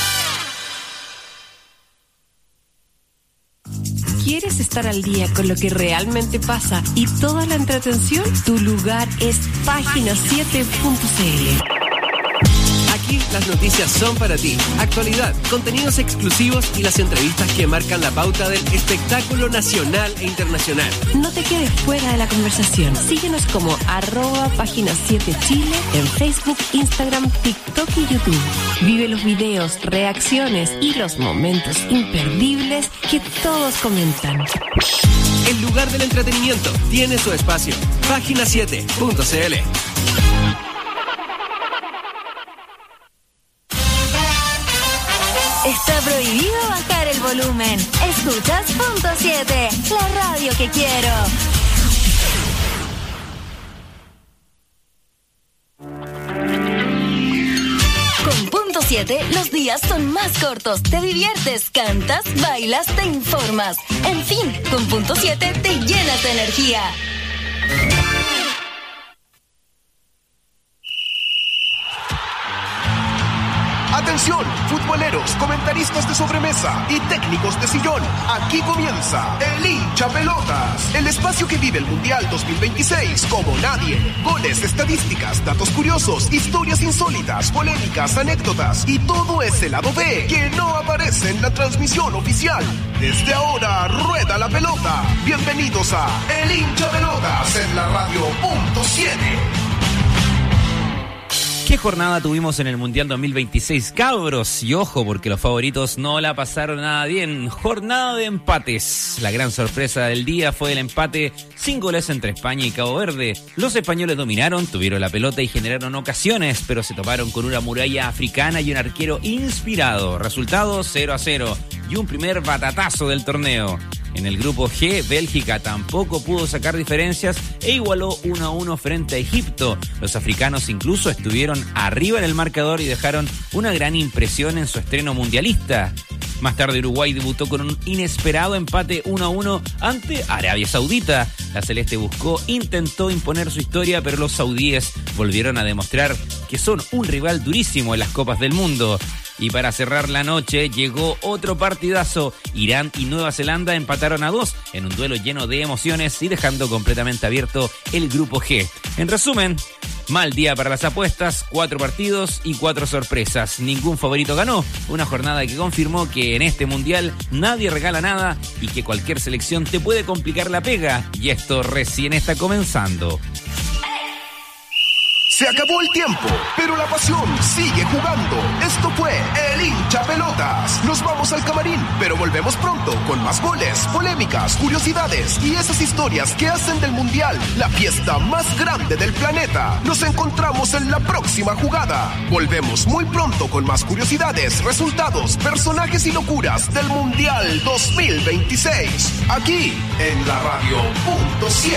¿Quieres estar al día con lo que realmente pasa y toda la entretención? Tu lugar es página7.cl. Aquí las noticias son para ti. Actualidad, contenidos exclusivos y las entrevistas que marcan la pauta del espectáculo nacional e internacional. No te quedes fuera de la conversación. Síguenos como @página7chile en Facebook, Instagram, TikTok y YouTube. Vive los videos, reacciones y los momentos imperdibles que todos comentan. El lugar del entretenimiento tiene su espacio. Página7.cl. Está prohibido bajar el volumen. Escuchas Punto 7, la radio que quiero. Con Punto 7, los días son más cortos. Te diviertes, cantas, bailas, te informas. En fin, con Punto 7 te llenas de energía. Atención, futboleros, comentaristas de sobremesa y técnicos de sillón. Aquí comienza El Hincha Pelotas, el espacio que vive el Mundial 2026 como nadie. Goles, estadísticas, datos curiosos, historias insólitas, polémicas, anécdotas y todo ese lado B que no aparece en la transmisión oficial. Desde ahora, rueda la pelota. Bienvenidos a El Hincha Pelotas en la radio Punto 7. ¿Qué jornada tuvimos en el Mundial 2026, cabros? Y ojo, porque los favoritos no la pasaron nada bien. Jornada de empates. La gran sorpresa del día fue el empate sin goles entre España y Cabo Verde. Los españoles dominaron, tuvieron la pelota y generaron ocasiones, pero se toparon con una muralla africana y un arquero inspirado. Resultado 0-0 y un primer batatazo del torneo. En el grupo G, Bélgica tampoco pudo sacar diferencias e igualó 1-1 frente a Egipto. Los africanos incluso estuvieron arriba en el marcador y dejaron una gran impresión en su estreno mundialista. Más tarde Uruguay debutó con un inesperado empate 1-1 ante Arabia Saudita. La Celeste intentó imponer su historia, pero los saudíes volvieron a demostrar que son un rival durísimo en las Copas del Mundo. Y para cerrar la noche llegó otro partidazo. Irán y Nueva Zelanda empataron a 2 en un duelo lleno de emociones y dejando completamente abierto el grupo G. En resumen, mal día para las apuestas, 4 partidos y 4 sorpresas. Ningún favorito ganó. Una jornada que confirmó que en este mundial nadie regala nada y que cualquier selección te puede complicar la pega. Y esto recién está comenzando. Se acabó el tiempo, pero la pasión sigue jugando. Esto fue El Hincha Pelotas. Nos vamos al camarín, pero volvemos pronto con más goles, polémicas, curiosidades y esas historias que hacen del Mundial la fiesta más grande del planeta. Nos encontramos en la próxima jugada. Volvemos muy pronto con más curiosidades, resultados, personajes y locuras del Mundial 2026. Aquí en la Radio Punto 7.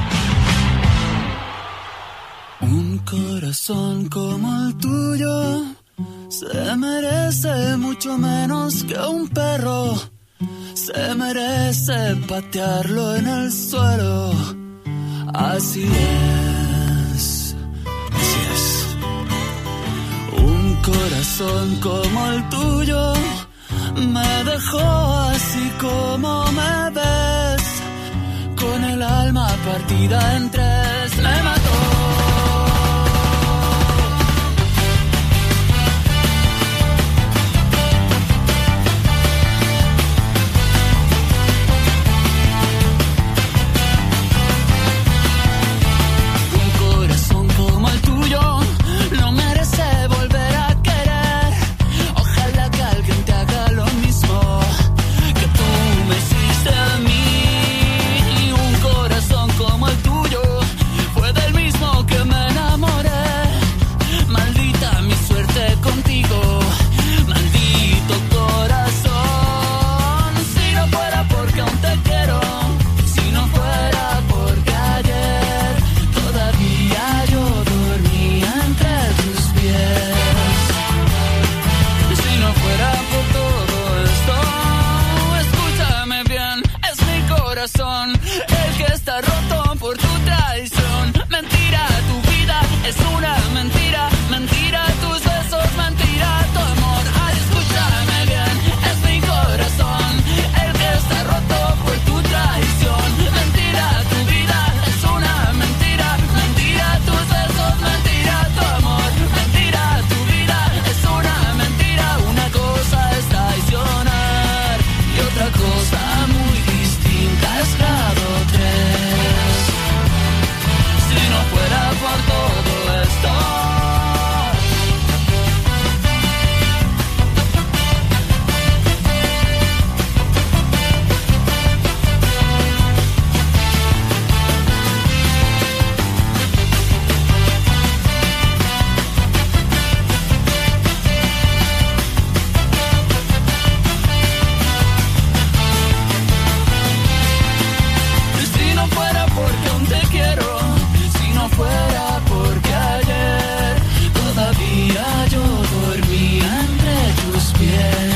Un corazón como el tuyo se merece mucho menos que un perro. Se merece patearlo en el suelo. Así es, así es. Un corazón como el tuyo me dejó así como me ves, con el alma partida en tres. Me mató. El que está roto por tu traición. Mentira, tu vida es una mentira. Mentira, tus besos, mentira, tu amor. Ay, escúchame bien, es mi corazón el que está roto por tu traición. Mentira, tu vida es una mentira. Mentira, tus besos, mentira, tu amor. Mentira, tu vida es una mentira. Una cosa es traicionar y otra cosa muy distinta es grado 3. Si no fuera por todo esto, si no fuera porque aún te quiero, si no fuera porque ayer todavía yo dormía entre tus pies,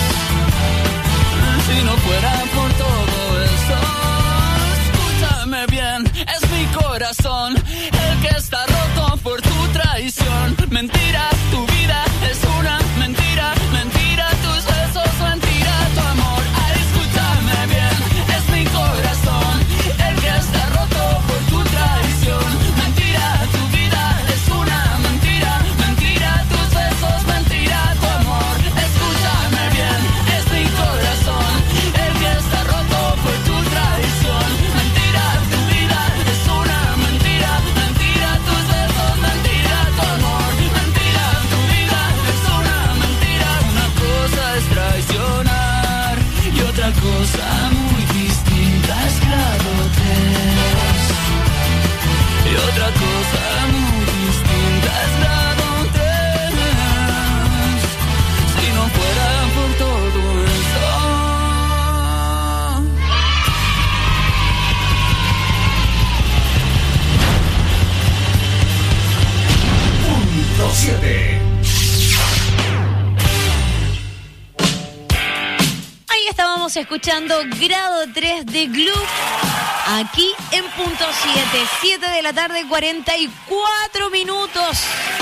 si no fuera por todo eso, escúchame bien, es mi corazón el que está roto por tu traición. Mentira, tu vida es una mentira. Mentira, tus besos, mentira, tu amor. Ay, escúchame bien, es mi corazón el que está roto por tu traición. Mentira, tu vida es una mentira. Mentira, tus besos, mentira, tu amor. Escúchame bien, es mi corazón el que está roto por tu traición. Mentira, tu vida es una mentira. Mentira, tus besos, mentira, tu amor. Mentira, tu vida es una mentira. Una cosa es traicionar y otra cosa muy distinta es grado 3. Y otra cosa muy distinta es grado 3. Si no fuera por todo eso. Punto 7. Ahí estábamos escuchando Grado 3 de Glue, aquí en Punto 7, 7 de la tarde, 44 minutos.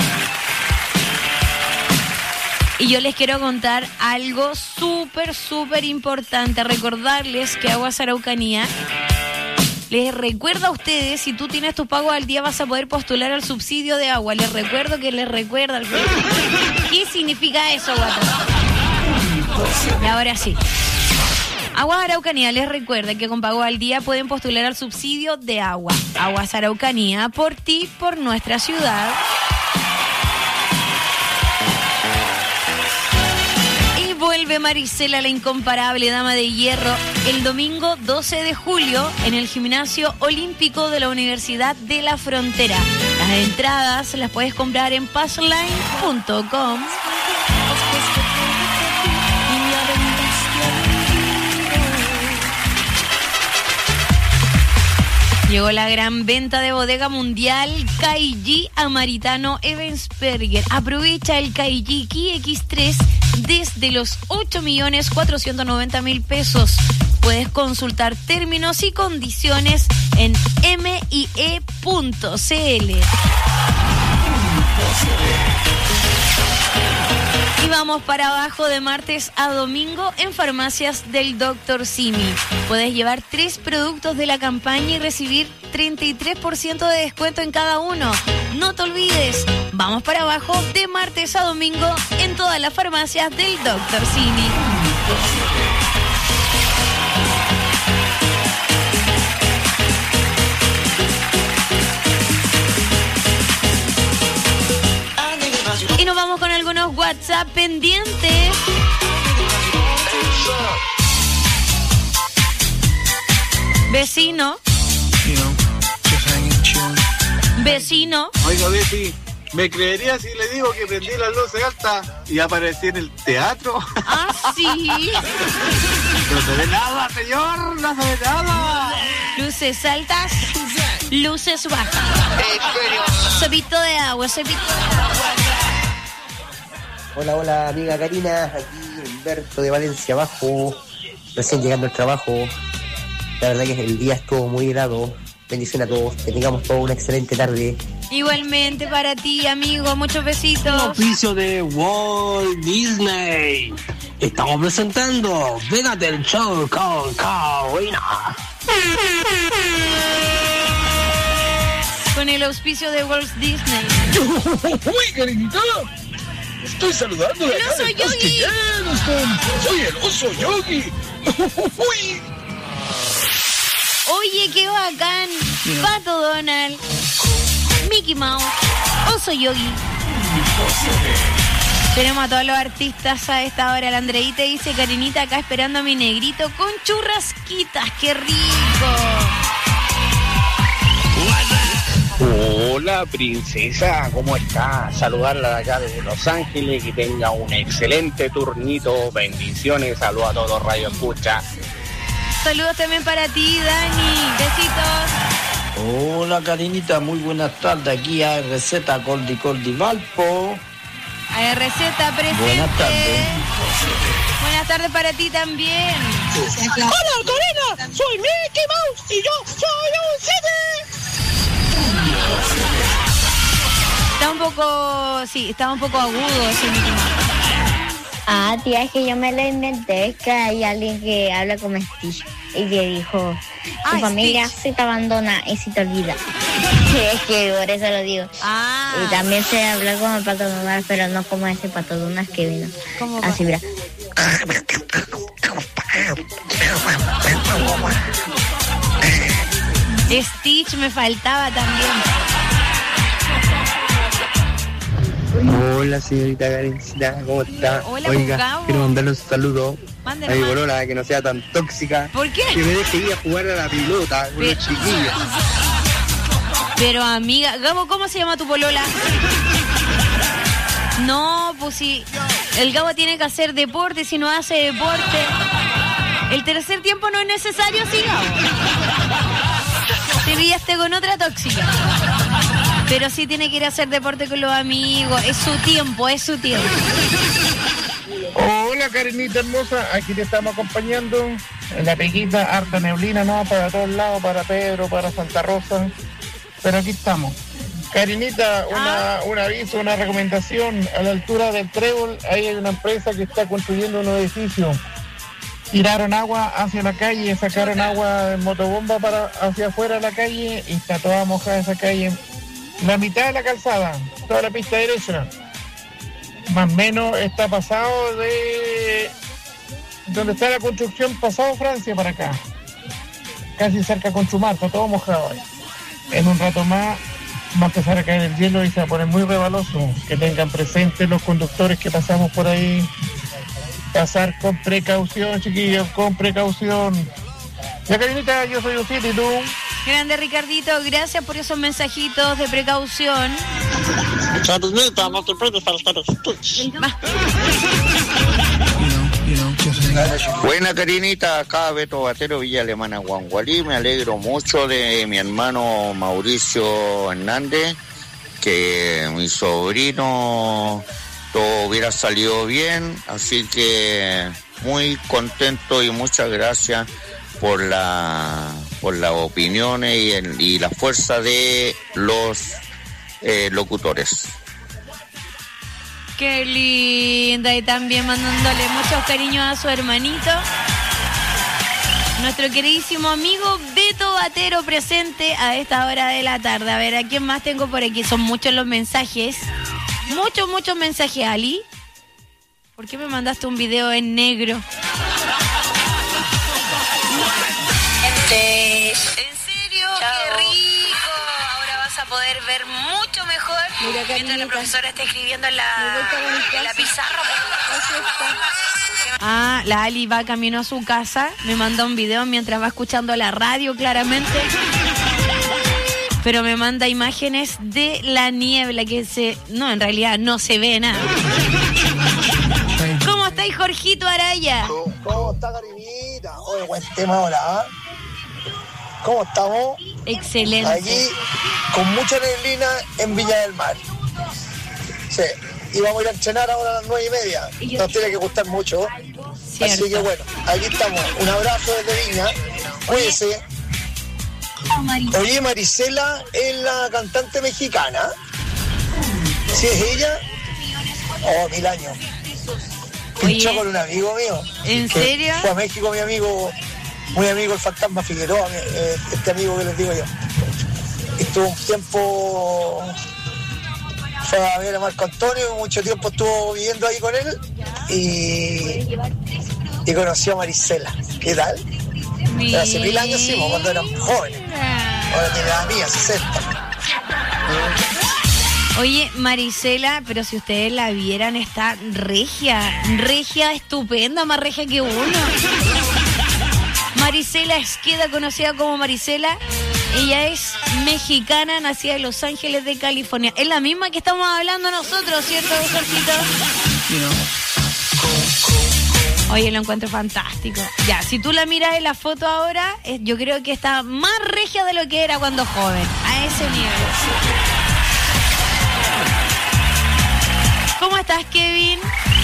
Y yo les quiero contar algo súper importante. Recordarles que Aguas Araucanía les recuerda a ustedes, si tú tienes tu pago al día vas a poder postular al subsidio de agua. Les recuerdo que les recuerda. ¿Qué significa eso, guata? Y ahora sí. Aguas Araucanía les recuerda que con pago al día pueden postular al subsidio de agua. Aguas Araucanía, por ti, por nuestra ciudad. Y vuelve Marisela, la incomparable dama de hierro, el domingo 12 de julio en el Gimnasio Olímpico de la Universidad de la Frontera. Las entradas las puedes comprar en passline.com. Llegó la gran venta de bodega mundial KG a Maritano Ebensperger. Aprovecha el KG Ki X3 desde los 8.490.000 pesos. Puedes consultar términos y condiciones en mie.cl. Y vamos para abajo de martes a domingo en farmacias del Dr. Simi. Puedes llevar 3 productos de la campaña y recibir 33% de descuento en cada uno. No te olvides, vamos para abajo de martes a domingo en todas las farmacias del Dr. Simi. Y nos vamos con algunos WhatsApp pendientes. Vecino. Vecino. Oiga, Betty, ¿me creería si le digo que prendí las luces altas y aparecí en el teatro? Ah, sí. No se ve nada, señor, no se ve nada. Luces altas, luces bajas. Cepito de agua, cepito de agua. Hola, hola, amiga Karina, aquí Humberto de Valencia Abajo, recién llegando al trabajo. La verdad que el día estuvo muy helado. Bendición a todos, que tengamos toda una excelente tarde. Igualmente para ti, amigo, muchos besitos. Oficio de Walt Disney. Estamos presentando Véngate el show con Karina. Con el auspicio de Walt Disney. ¡Uy, Karinita! Estoy saludando de ¡El acá oso del Yogi! Bosque Yellowstone. Soy el oso Yogi. ¡Uy! Oye, qué bacán. Pato Donald, Mickey Mouse, Oso Yogi. Tenemos a todos los artistas a esta hora. La Andreita dice: Karinita, acá esperando a mi negrito con churrasquitas. ¡Qué rico! Hola, princesa, ¿cómo está? Saludarla de acá desde Los Ángeles, que tenga un excelente turnito. Bendiciones, saludos a todos Radio Escucha. Saludos también para ti, Dani. Besitos. Hola, Karinita, muy buenas tardes. Aquí a Receta Coldi Valpo. A receta presente. Buenas tardes. Buenas tardes para ti también. Hola, Karina, soy Mickey Mouse y yo soy un CD. Estaba un poco agudo ese Mickey Mouse. Ah, tía, es que yo me lo inventé. Es que hay alguien que habla como Stitch y que dijo: tu familia se te abandona y se te olvida. Es que por eso lo digo. Y también se habla como el Pato Donald, pero no como ese Pato Donald que vino. Así, mira. Stitch me faltaba también. Hola, señorita Karencita, ¿cómo está? Hola, Oiga, Gustavo. quiero mandarle un saludo Mándale a mi más. polola, que no sea tan tóxica. ¿Por qué? Que me deje ir a jugar a la pelota con los chiquillos. Pero amiga, Gabo, ¿cómo se llama tu polola? No, pues sí. El Gabo tiene que hacer deporte, si no hace deporte. El tercer tiempo no es necesario, sí, Gabo. Te pillaste con otra tóxica. Pero sí tiene que ir a hacer deporte con los amigos. Es su tiempo, es su tiempo. Hola, Karinita hermosa, aquí te estamos acompañando en la peguita, harta neblina, ¿no? Para todos lados, para Pedro, para Santa Rosa, pero aquí estamos. Karinita, un aviso, una recomendación: a la altura del Trébol, ahí hay una empresa que está construyendo un edificio. Tiraron agua hacia la calle, sacaron agua en motobomba hacia afuera de la calle y está toda mojada esa calle. La mitad de la calzada, toda la pista derecha, más o menos está pasado donde está la construcción, pasado Francia para acá. Casi cerca con Chumar, está todo mojado ahí. En un rato más va a empezar a caer el hielo y se va a poner muy rebaloso. Que tengan presente los conductores que pasamos por ahí. Pasar con precaución, chiquillos, con precaución. Ya, Karinita, yo soy Ucil y tú. Grande Ricardito, gracias por esos mensajitos de precaución. Karinita, no te puedes faltar estuches. Buena, Karinita, acá Beto Batero, Villa Alemana, Guangualí. Me alegro mucho de mi hermano Mauricio Hernández, que mi sobrino todo hubiera salido bien, así que muy contento y muchas gracias por las opiniones y la fuerza de los locutores. Qué linda, y también mandándole muchos cariños a su hermanito. Nuestro queridísimo amigo Beto Batero presente a esta hora de la tarde. A ver, ¿a quién más tengo por aquí? Son muchos los mensajes. Muchos mensajes, Ali. ¿Por qué me mandaste un video en negro? ¿En serio? Chao. ¡Qué rico! Ahora vas a poder ver mucho mejor. Mira, mientras la profesora está escribiendo en la pizarra. Ah, la Ali va camino a su casa. Me manda un video mientras va escuchando la radio, claramente. Pero me manda imágenes de la niebla No, en realidad no se ve nada. ¿Cómo estáis, Jorgito Araya? ¿Cómo está, Karinita? Oye, buen tema ahora, ¿eh? ¿Cómo estamos? Excelente. Allí, con mucha neblina en Viña del Mar. Sí, y vamos a ir a entrenar ahora a las 9:30. Nos tiene que gustar mucho. Cierto. Así que bueno, aquí estamos. Un abrazo desde Viña. Cuídense. Oye, Marisela es la cantante mexicana. ¿Sí es ella? Oh, 1000 años. Pinchó con un amigo mío. ¿En serio? Fue a México, mi amigo, muy amigo, el Fantasma Figueroa, este amigo que les digo yo. Estuvo un tiempo, fue a ver a Marco Antonio, mucho tiempo estuvo viviendo ahí con él y conoció a Marisela. ¿Qué tal? Pero hace 1000 años sí, cuando eran jóvenes. Ahora tiene la mía, 60. Oye, Marisela, pero si ustedes la vieran, está regia, estupenda, más regia que uno. Marisela Esqueda, conocida como Marisela. Ella es mexicana, nacida en Los Ángeles de California. Es la misma que estamos hablando nosotros, ¿cierto, Jorgito? Oye, lo encuentro fantástico. Ya, si tú la miras en la foto ahora, yo creo que está más regia de lo que era cuando joven. A ese nivel. ¿Cómo estás, Kevin?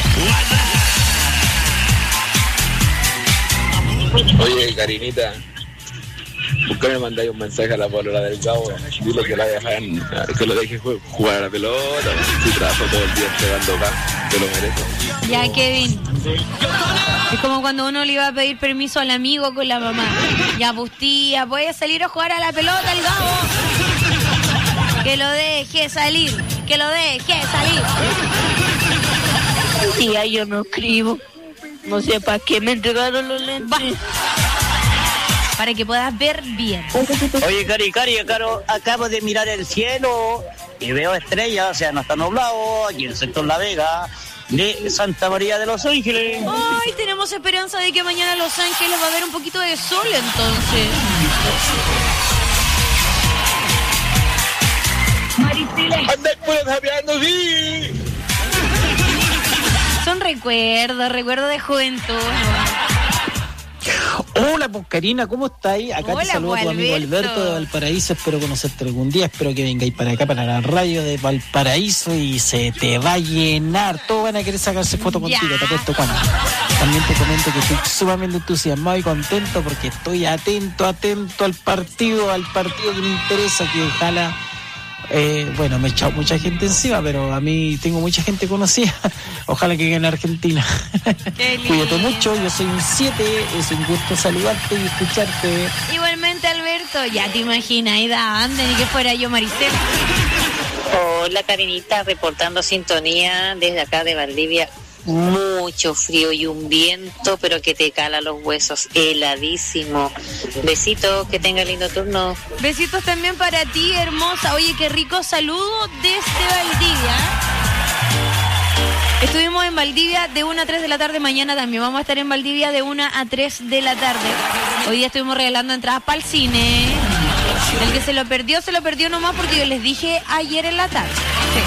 Oye, Karinita, ¿por qué me mandáis un mensaje a la polola del Gabo? Dile que que lo deje jugar a la pelota. Si trabajo todo el día entregando acá, te lo merece. Ya, Kevin. Es como cuando uno le iba a pedir permiso al amigo con la mamá. Ya, pues tía, ¿puedes salir a jugar a la pelota el Gabo? Que lo deje salir, Tía, yo no escribo. No sé para qué me entregaron los lentes. Para que puedas ver bien. Oye, Cari, acabo de mirar el cielo y veo estrellas, o sea, no está nublado, aquí en el sector La Vega de Santa María de Los Ángeles. Ay, tenemos esperanza de que mañana en Los Ángeles va a haber un poquito de sol, entonces. ¡Anda puro sapeando, sí! Son recuerdos de juventud, ¿no? Hola, pues Karina, ¿cómo estáis? Acá Hola, te saludo a tu amigo Alberto de Valparaíso. Espero conocerte algún día. Espero que vengáis para acá, para la radio de Valparaíso, y se te va a llenar. Todos van a querer sacarse fotos contigo, te apuesto cuándo. También te comento que estoy sumamente entusiasmado y contento porque estoy atento al partido que me interesa, que ojalá... bueno, me he echado mucha gente encima, pero a mí tengo mucha gente conocida. Ojalá que gane Argentina. Cuídate mucho, yo soy un 7. Es un gusto saludarte y escucharte. Igualmente, Alberto, ya te imaginas, ni que fuera yo, Marisela. Hola, Karinita, reportando sintonía desde acá de Valdivia, mucho frío y un viento, pero que te cala los huesos, heladísimo. Besitos, que tenga lindo turno. Besitos también para ti, hermosa. Oye, qué rico saludo desde Valdivia. Estuvimos en Valdivia de 1 a 3 de la tarde, mañana también vamos a estar en Valdivia de 1 a 3 de la tarde. Hoy día estuvimos regalando entradas para el cine. El que se lo perdió nomás porque yo les dije ayer en la tarde. Sí.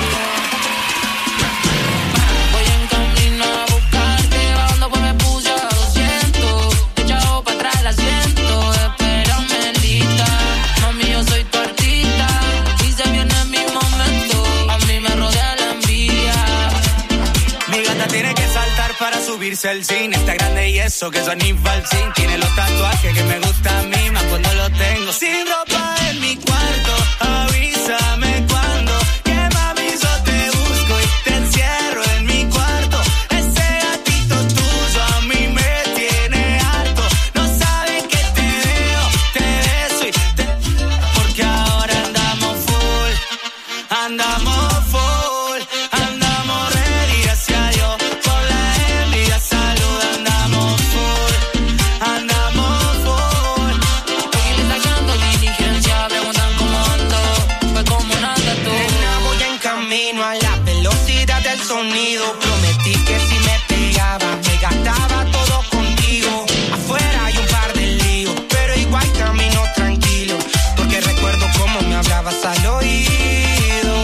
Voy en camino a buscarte, bajando pues me puse a 200. Echado para atrás el asiento, espérame lista. Mami, yo soy tu artista y se viene mi momento. A mí me rodea la envidia. Mi gata tiene que saltar para subirse al cine. Está grande y eso que son infalsín. Tiene los tatuajes que me gustan a mí, más cuando lo tengo sin ropa en mi cuarto. Avísame cuando, que mami yo te busco y te encierro en mi cuarto. Ese gatito tuyo a mí me tiene harto. No sabes que te veo, te beso y te... Porque ahora andamos full, andamos full, andamos ready, gracias a Dios. Con la envidia salud, andamos full, andamos full. Estoy sacando diligencia, preguntan cómo ando, pues como nada tú. Nena, voy en camino a la velocidad del sonido. Prometí que si me pegaba, me gastaba todo contigo. Afuera hay un par de líos, pero igual camino tranquilo, porque recuerdo cómo me hablabas al oído.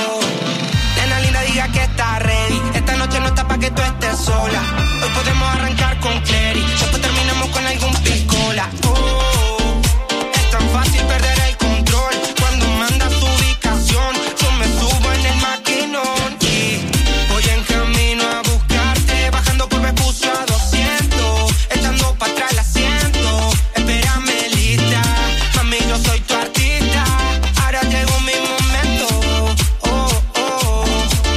Nena linda, diga que está ready. Esta noche no está pa' que tú estés sola. Hoy podemos arrancar con Clary, después terminamos con algún piscola. Oh, es tan fácil perder el control cuando mandas tu ubicación. Yo me subo en el maquinón y voy en camino a buscarte, bajando por Vespucio a 200, echando para atrás el asiento. Espérame lista, mami, yo soy tu artista. Ahora llegó mi momento. Oh, oh,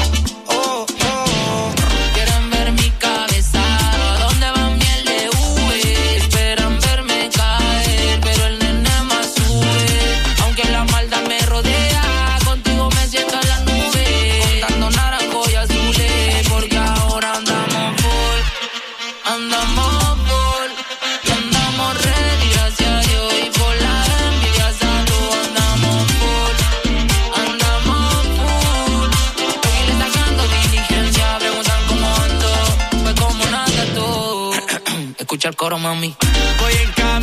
oh, oh. Quieren ver mi cabeza, ¿a dónde va miel de V? Esperan verme caer, pero el nene más sube. Aunque la maldad me rodea, contigo me siento en la nube. Contando naranjo y azules, porque ahora andamos full, andamos full, y andamos ready, gracias a Dios. Y por la envidia salud, andamos full, andamos full. Estoy sacando diligencia, preguntan cómo ando, pues como nada tú. Escucha el coro, mami. Voy en camino